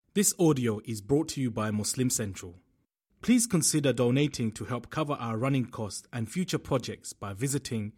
This audio is brought to you by Muslim Central. Please consider donating to help cover our running costs and future projects by visiting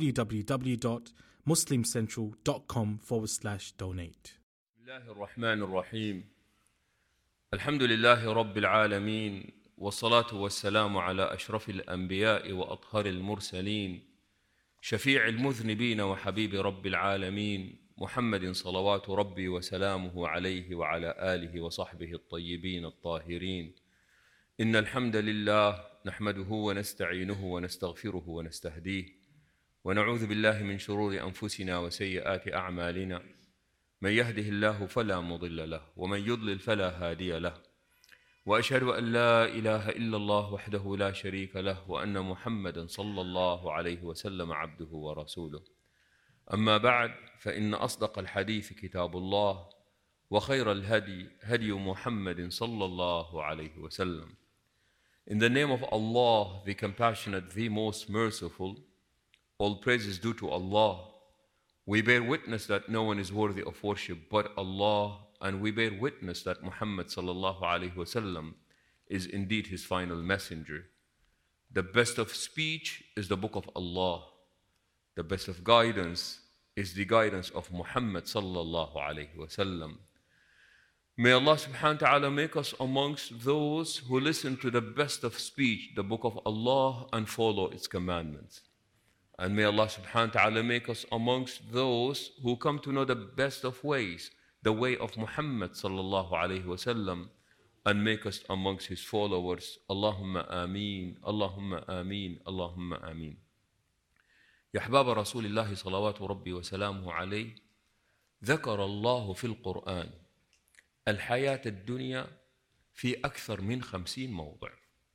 www.muslimcentral.com/donate. الله الرحمن الرحيم. الحمد لله رب العالمين، والصلاة والسلام على أشرف الأنبياء وأطهر المرسلين، شفيع المذنبين وحبيب رب العالمين، محمد صلوات ربي وسلامه عليه وعلى آله وصحبه الطيبين الطاهرين. إن الحمد لله نحمده ونستعينه ونستغفره ونستهديه، ونعوذ بالله من شرور أنفسنا وسيئات أعمالنا. من يهده الله فلا مضل له، ومن يضلل فلا هادي له. وأشهد أن لا إله إلا الله وحده لا شريك له، وأن محمدا صلى الله عليه وسلم عبده ورسوله. أما بعد، فإن أصدق الحديث كتاب الله، وخير الهدي هدي محمد صلى الله عليه وسلم. In the name of Allah, the compassionate, the most merciful, all praise is due to Allah. We bear witness that no one is worthy of worship but Allah, and we bear witness that Muhammad sallallahu alaihi wasallam is indeed his final messenger. The best of speech is the book of Allah. The best of guidance is the guidance of Muhammad sallallahu alaihi wasallam. May Allah subhanahu wa ta'ala make us amongst those who listen to the best of speech, the book of Allah, and follow its commandments. And may Allah subhanahu wa ta'ala make us amongst those who come to know the best of ways, the way of Muhammad sallallahu alayhi wa sallam, and make us amongst his followers. Allahumma ameen, Allahumma ameen, Allahumma ameen. يا أحباب رسول الله صلوات ربي وسلامه عليه، ذكر الله في القرآن الحياة الدنيا في أكثر من 50 موضع.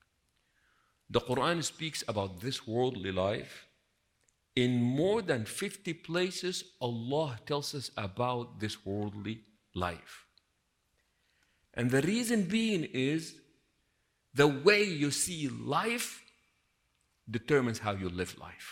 The Quran speaks about this worldly life. In more than 50 places, Allah tells us about this worldly life. And the reason being is the way you see life determines how you live life.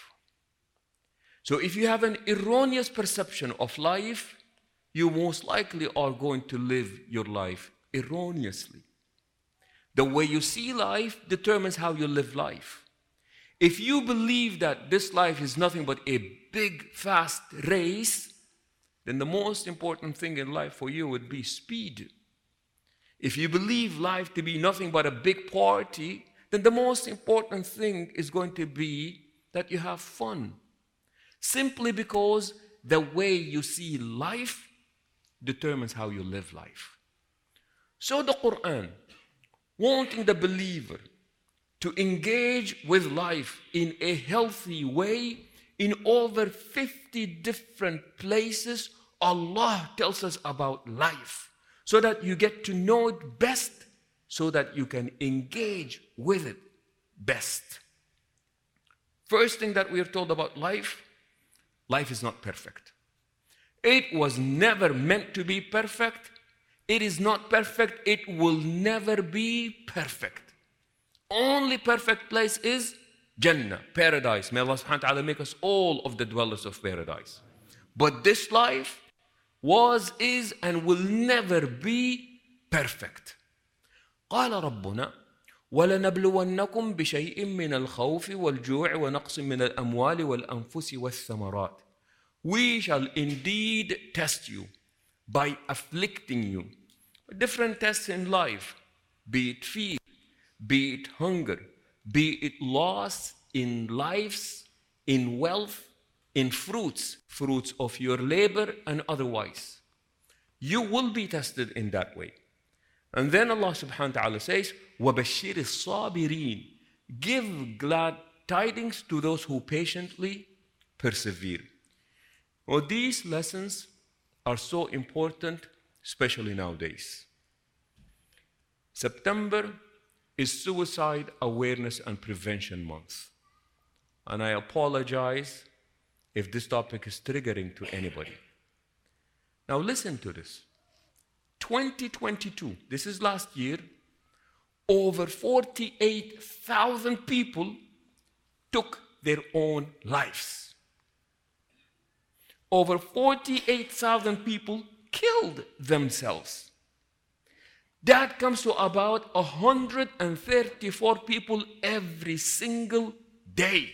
So if you have an erroneous perception of life, you most likely are going to live your life erroneously. The way you see life determines how you live life. If you believe that this life is nothing but a big, fast race, then the most important thing in life for you would be speed. If you believe life to be nothing but a big party, then the most important thing is going to be that you have fun. Simply because the way you see life determines how you live life. So the Quran, wanting the believer to engage with life in a healthy way, in over 50 different places, Allah tells us about life so that you get to know it best, so that you can engage with it best. First thing that we are told about life is not perfect. It was never meant to be perfect. It is not perfect. It will never be perfect. Only perfect place is Jannah, paradise. May Allah subhanahu wa ta'ala make us all of the dwellers of paradise. But this life was, is, and will never be perfect. قال ربنا وَلَنَبْلُوَنَّكُمْ بِشَيْءٍ مِّنَ الْخَوْفِ وَالْجُوعِ وَنَقْصٍ مِّنَ الْأَمْوَالِ وَالْأَنفُسِ وَالثَّمَرَاتِ. We shall indeed test you by afflicting you. Different tests in life, be it fear, be it hunger, be it loss in lives, in wealth, in fruits of your labor and otherwise. You will be tested in that way. And then Allah subhanahu wa ta'ala says, وَبَشِّرِ الصَّابِرِينَ. Give glad tidings to those who patiently persevere. Well, these lessons are so important, especially nowadays. September is Suicide Awareness and Prevention Month. And I apologize if this topic is triggering to anybody. Now listen to this. 2022, this is last year, over 48,000 people took their own lives. Over 48,000 people killed themselves. That comes to about 134 people every single day.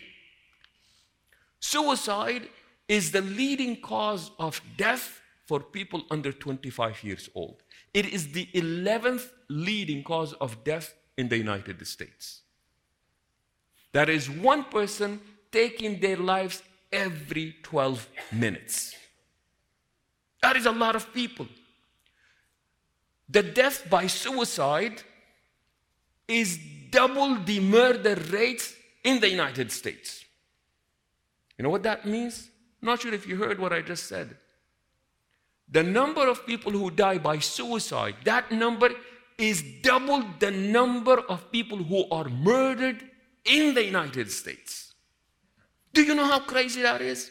Suicide is the leading cause of death for people under 25 years old. It is the 11th leading cause of death in the United States. That is one person taking their lives every 12 minutes. That is a lot of people. The death by suicide is double the murder rates in the United States. You know what that means? Not sure if you heard what I just said. The number of people who die by suicide, that number is double the number of people who are murdered in the United States. Do you know how crazy that is?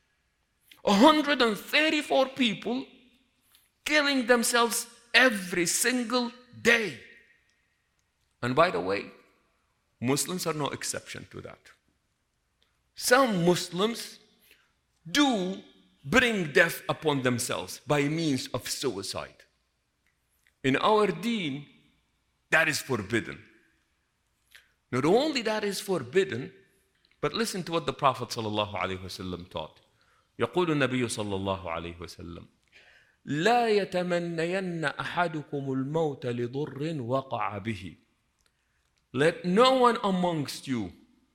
134 people killing themselves every single day. And by the way, Muslims are no exception to that. Some Muslims do bring death upon themselves by means of suicide. In our deen, that is forbidden. Not only that is forbidden, but listen to what the Prophet ﷺ taught. يقول النبي صلى الله عليه وسلم لا يتمنين أحدكم الموت لضر وقع به. Let no one amongst you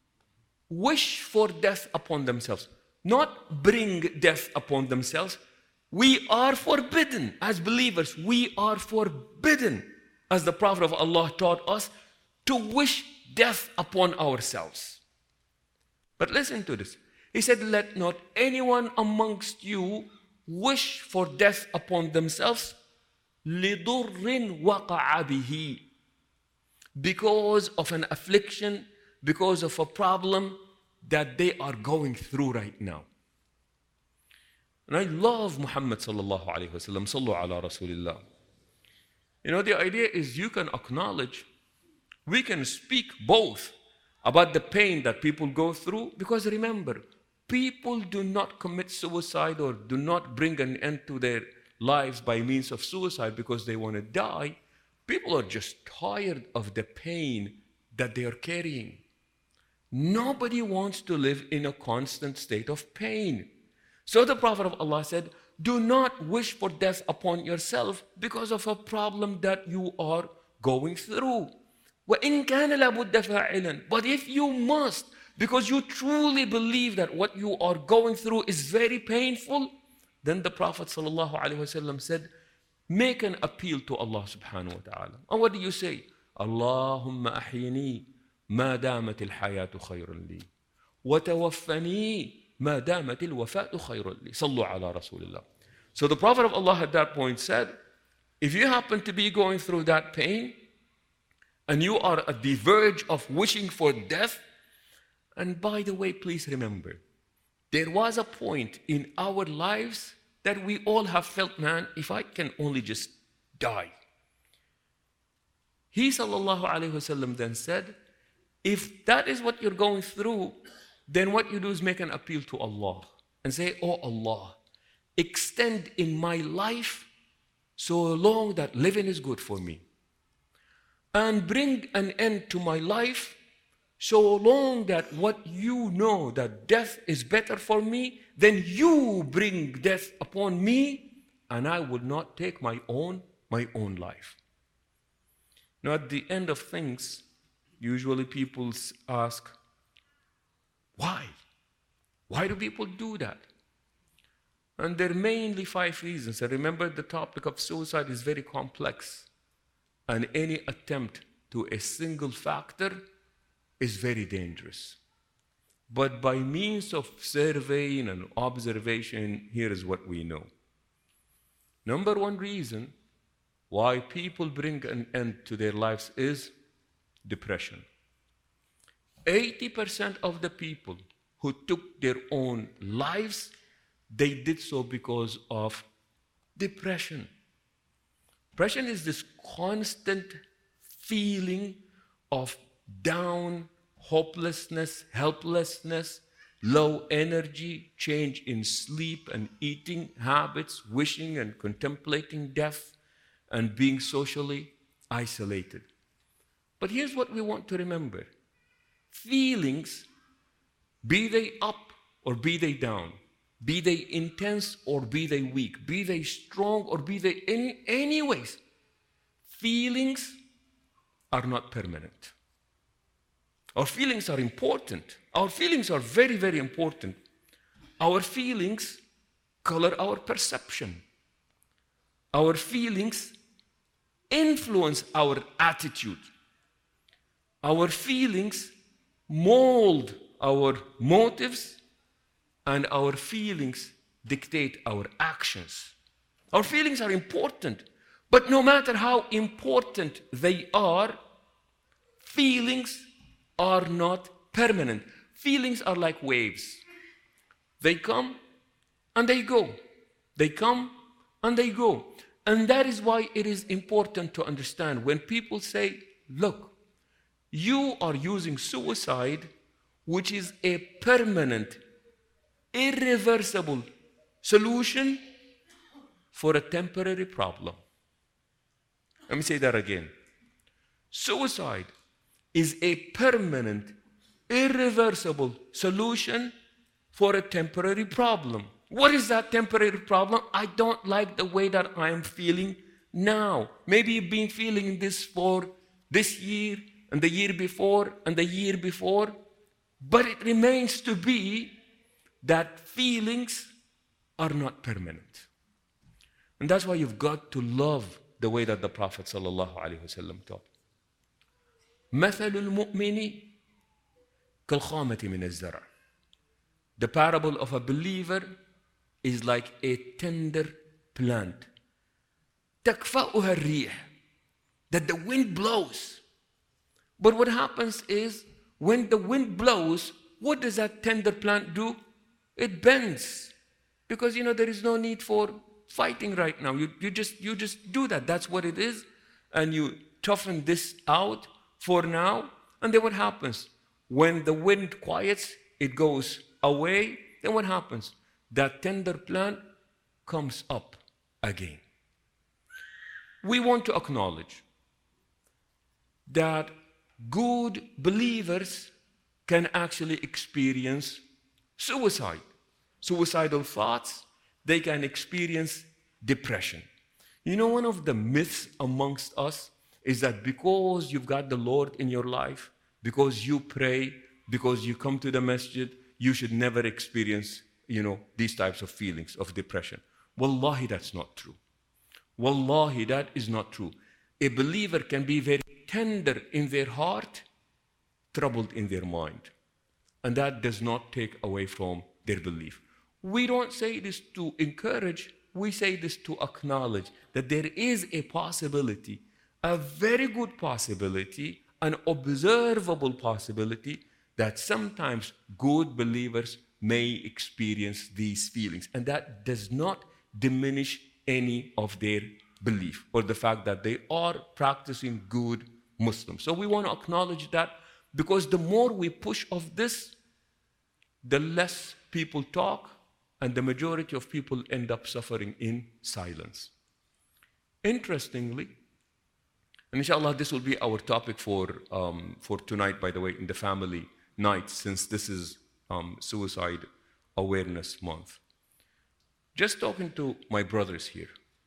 wish for death upon themselves. Not bring death upon themselves. We are forbidden as believers. We are forbidden, as the Prophet of Allah taught us, to wish death upon ourselves. But listen to this. He said, let not anyone amongst you wish for death upon themselves لِضُرٍ وَقَعَ بِهِ, because of an affliction, because of a problem that they are going through right now. And I love Muhammad sallallahu alayhi wa sallam, sallu ala rasulillah. You know, the idea is you can acknowledge, we can speak both about the pain that people go through, because remember, people do not commit suicide or do not bring an end to their lives by means of suicide because they want to die. People are just tired of the pain that they are carrying. Nobody wants to live in a constant state of pain. So the Prophet of Allah said, do not wish for death upon yourself because of a problem that you are going through. وَإِن كَانَ لَابُدَّ فَاعِلًا. But if you must, because you truly believe that what you are going through is very painful, then the Prophet ﷺ said, make an appeal to Allah subhanahu wa ta'ala. And what do you say? Allahumma ahyini ma damat al-hayatu khayran li wa tawaffani ma damat al-wafatu khayran li. Sallu ala rasulillah. So the Prophet of Allah at that point said, if you happen to be going through that pain and you are at the verge of wishing for death, and by the way, please remember, there was a point in our lives that we all have felt, man, if I can only just die. He sallallahu alayhi wasallam then said, if that is what you're going through, then what you do is make an appeal to Allah and say, oh Allah, extend in my life so long that living is good for me, and bring an end to my life so long that what you know that death is better for me, then you bring death upon me and I will not take my own life. Now at the end of things, usually people ask, why? Why do people do that? And there are mainly 5 reasons. And remember, the topic of suicide is very complex. And any attempt to a single factor is very dangerous. But by means of surveying and observation, here is what we know. Number 1 reason why people bring an end to their lives is depression. 80% of the people who took their own lives, they did so because of depression. Depression is this constant feeling of down, hopelessness, helplessness, low energy, change in sleep and eating habits, wishing and contemplating death, and being socially isolated. But here's what we want to remember. Feelings, be they up or be they down, be they intense or be they weak, be they strong or be they anyways, feelings are not permanent. Our feelings are important. Our feelings are very, very important. Our feelings color our perception. Our feelings influence our attitude. Our feelings mold our motives, and our feelings dictate our actions. Our feelings are important, but no matter how important they are, feelings are not permanent. Feelings are like waves. They come and they go. They come and they go. And that is why it is important to understand when people say, look, you are using suicide, which is a permanent, irreversible solution for a temporary problem. Let me say that again. Suicide is a permanent, irreversible solution for a temporary problem. What is that temporary problem? I don't like the way that I am feeling now. Maybe you've been feeling this for this year and the year before and the year before, but it remains to be that feelings are not permanent. And that's why you've got to love the way that the Prophet ﷺ taught. مثل المؤمن كالخامة من الزرع. The parable of a believer is like a tender plant. تكفأها الريح, that the wind blows. But what happens is, when the wind blows, what does that tender plant do? It bends. Because, there is no need for fighting right now. You just do that. That's what it is. And you toughen this out for now. And then what happens? When the wind quiets, it goes away. Then what happens? That tender plant comes up again. We want to acknowledge that good believers can actually experience suicide. Suicidal thoughts, they can experience depression. One of the myths amongst us is that because you've got the Lord in your life, because you pray, because you come to the masjid, you should never experience, these types of feelings of depression. Wallahi, that's not true. Wallahi, that is not true. A believer can be very tender in their heart, troubled in their mind. And that does not take away from their belief. We don't say this to encourage, we say this to acknowledge that there is a possibility, a very good possibility, an observable possibility that sometimes good believers may experience these feelings. And that does not diminish any of their belief or the fact that they are practicing good Muslims. So we want to acknowledge that, because the more we push of this, the less people talk, and the majority of people end up suffering in silence. Interestingly, and inshallah this will be our topic for tonight, by the way, in the family night, since this is Suicide Awareness Month. Just talking to my brothers here,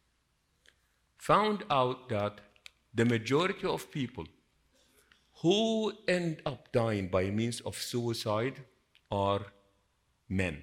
found out that the majority of people who end up dying by means of suicide are men.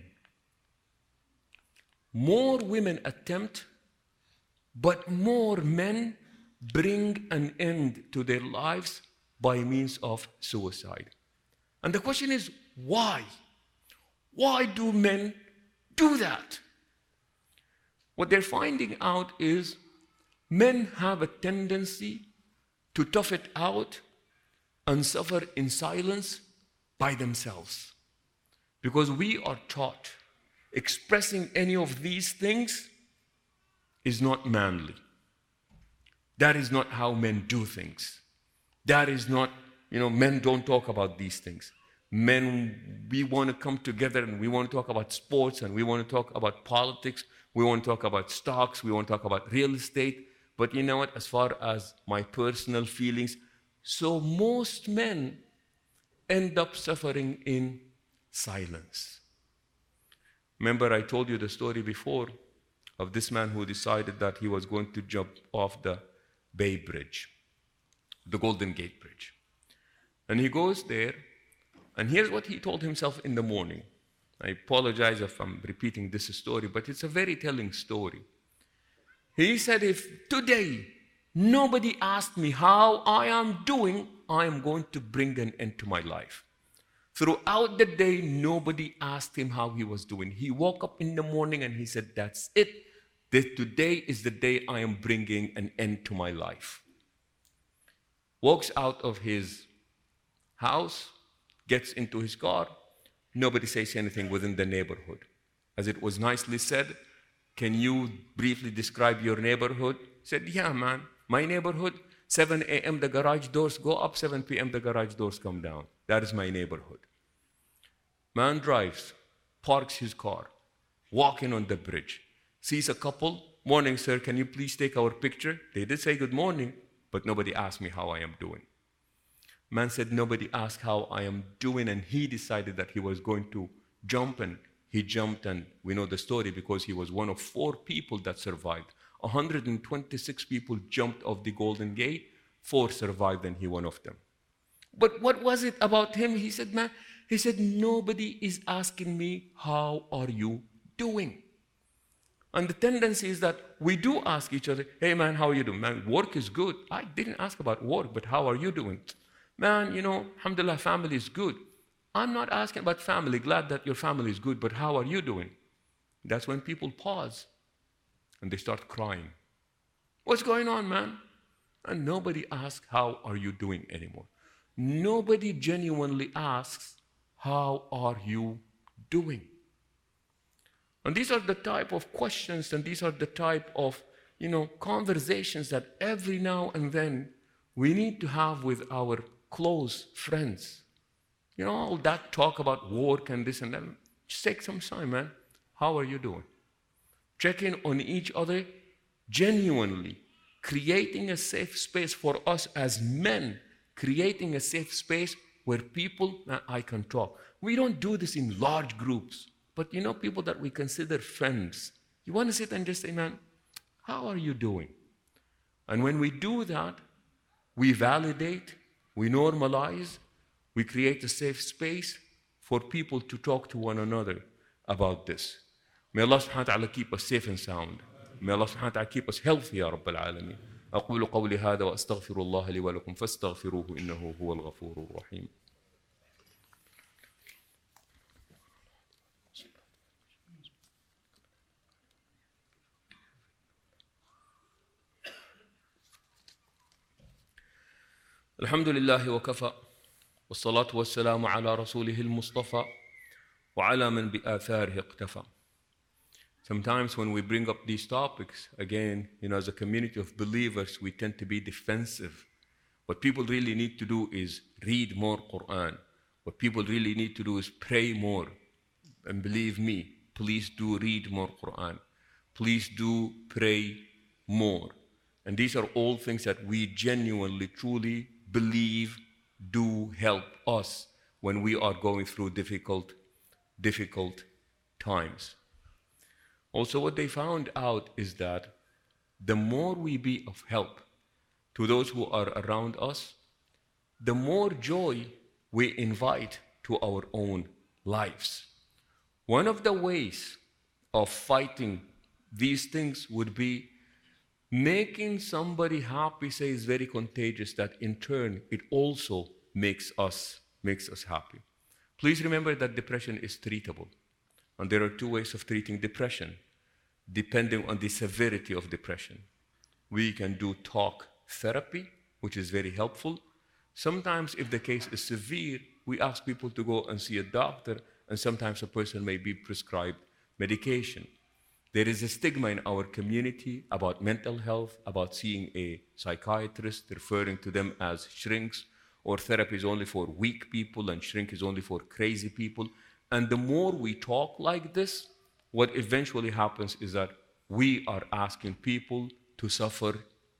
More women attempt, but more men bring an end to their lives by means of suicide. And the question is, why? Why do men do that? What they're finding out is men have a tendency to tough it out and suffer in silence by themselves. Because we are taught expressing any of these things is not manly. That is not how men do things. That is not, men don't talk about these things. Men, we want to come together and we want to talk about sports and we want to talk about politics. We want to talk about stocks. We want to talk about real estate. But you know what? As far as my personal feelings, so most men end up suffering in silence. Remember, I told you the story before of this man who decided that he was going to jump off the Bay Bridge, the Golden Gate Bridge. And he goes there, and here's what he told himself in the morning. I apologize if I'm repeating this story, but it's a very telling story. He said, if today nobody asked me how I am doing, I am going to bring an end to my life. Throughout the day, nobody asked him how he was doing. He woke up in the morning and he said, that's it. Today is the day I am bringing an end to my life. Walks out of his house, gets into his car. Nobody says anything within the neighborhood. As it was nicely said, can you briefly describe your neighborhood? He said, yeah, man, my neighborhood, 7 a.m. the garage doors go up, 7 p.m. the garage doors come down. That is my neighborhood. Man drives, parks his car, walking on the bridge, sees a couple. Morning, sir, can you please take our picture? They did say good morning, but nobody asked me how I am doing. Man said, nobody asked how I am doing, and he decided that he was going to jump, and he jumped, and we know the story because he was one of 4 people that survived. 126 people jumped off the Golden Gate, 4 survived, and he one of them. But what was it about him? He said, man, nobody is asking me, how are you doing? And the tendency is that we do ask each other, hey man, how are you doing? Man, work is good. I didn't ask about work, but how are you doing? Man, alhamdulillah, family is good. I'm not asking about family, glad that your family is good, but how are you doing? That's when people pause and they start crying. What's going on, man? And nobody asks, how are you doing anymore? Nobody genuinely asks, how are you doing? And these are the type of questions and these are the type of, conversations that every now and then we need to have with our close friends. All that talk about work and this and that. Just take some time, man. How are you doing? Check in on each other, genuinely creating a safe space for us as men, creating a safe space where people, I can talk. We don't do this in large groups, but people that we consider friends. You want to sit and just say, man, how are you doing? And when we do that, we validate, we normalize, we create a safe space for people to talk to one another about this. May Allah subhanahu wa ta'ala keep us safe and sound. May Allah subhanahu wa ta'ala keep us healthy, ya Rabbal Alameen. أقول قولي هذا وأستغفر الله لي ولكم فاستغفروه إنه هو الغفور الرحيم. الحمد لله وكفى والصلاة والسلام على رسوله المصطفى وعلى من بآثاره اقتفى. Sometimes when we bring up these topics, again, as a community of believers, we tend to be defensive. What people really need to do is read more Quran. What people really need to do is pray more. And believe me, please do read more Quran. Please do pray more. And these are all things that we genuinely, truly believe do help us when we are going through difficult times. Also, what they found out is that the more we be of help to those who are around us, the more joy we invite to our own lives. One of the ways of fighting these things would be making somebody happy, say, is very contagious, that in turn it also makes us happy. Please remember that depression is treatable. And there are 2 ways of treating depression, depending on the severity of depression. We can do talk therapy, which is very helpful. Sometimes if the case is severe, we ask people to go and see a doctor, and sometimes a person may be prescribed medication. There is a stigma in our community about mental health, about seeing a psychiatrist, referring to them as shrinks, or therapy is only for weak people and shrink is only for crazy people. And the more we talk like this, what eventually happens is that we are asking people to suffer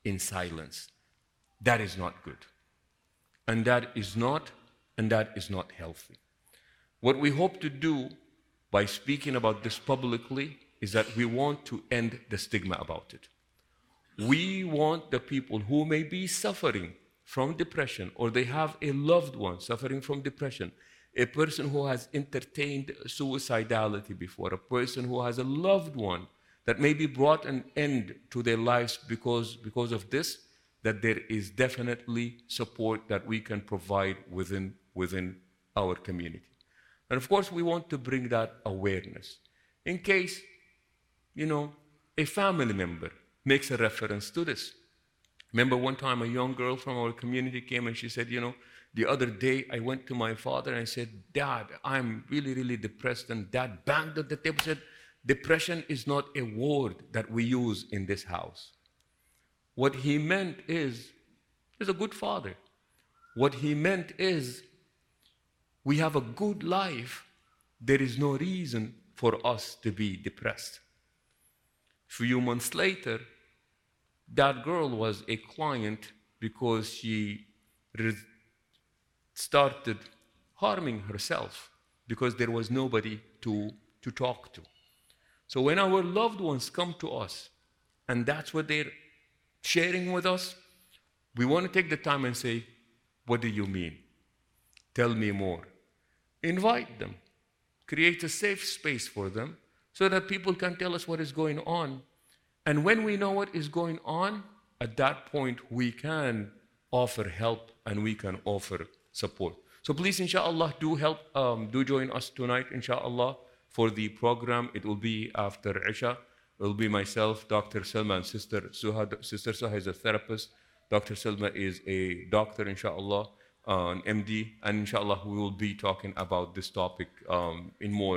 in silence. That is not good. And that is not healthy. What we hope to do by speaking about this publicly is that we want to end the stigma about it. We want the people who may be suffering from depression, or they have a loved one suffering from depression, a person who has entertained suicidality before, a person who has a loved one that maybe brought an end to their lives because of this, that there is definitely support that we can provide within our community. And of course, we want to bring that awareness. In case, a family member makes a reference to this. Remember one time a young girl from our community came and she said, the other day I went to my father and I said, Dad, I'm really, really depressed. And Dad banged on the table and said, depression is not a word that we use in this house. What he meant is, he's a good father. What he meant is, we have a good life. There is no reason for us to be depressed. A few months later, that girl was a client because she started harming herself because there was nobody to talk to. So when our loved ones come to us, and that's what they're sharing with us, we want to take the time and say, what do you mean? Tell me more. Invite them. Create a safe space for them so that people can tell us what is going on. And when we know what is going on, at that point we can offer help and we can offer support. So please, inshallah, do join us tonight, inshallah, for the program. It will be after Isha. It will be myself, Dr. Salma, and Sister Suha. Sister Suha is a therapist. Dr. Salma is a doctor, inshallah, an MD, and inshallah we will be talking about this topic in more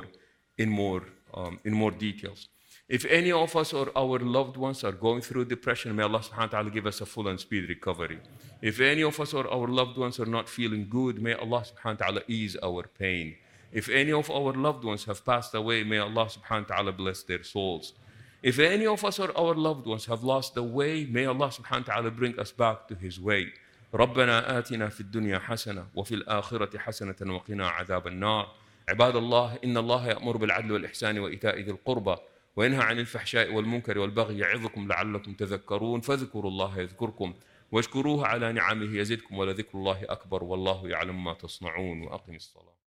details. If any of us or our loved ones are going through depression, may Allah subhanahu wa ta'ala give us a full and speedy recovery. If any of us or our loved ones are not feeling good, may Allah subhanahu wa ta'ala ease our pain. If any of our loved ones have passed away, may Allah subhanahu wa ta'ala bless their souls. If any of us or our loved ones have lost the way, may Allah subhanahu wa ta'ala bring us back to His way. ربنا آتنا في الدنيا حسنة وفي الآخرة حسنة وقنا عذاب النار. عباد الله إن الله يأمر بالعدل والإحسان وإيتاء ذي القربى وينهى عن الفحشاء والمنكر والبغي يعظكم لعلكم تذكرون فاذكروا الله يذكركم واشكروه على نعمه يزدكم ولذكر الله أكبر والله يعلم ما تصنعون وأقم الصلاة.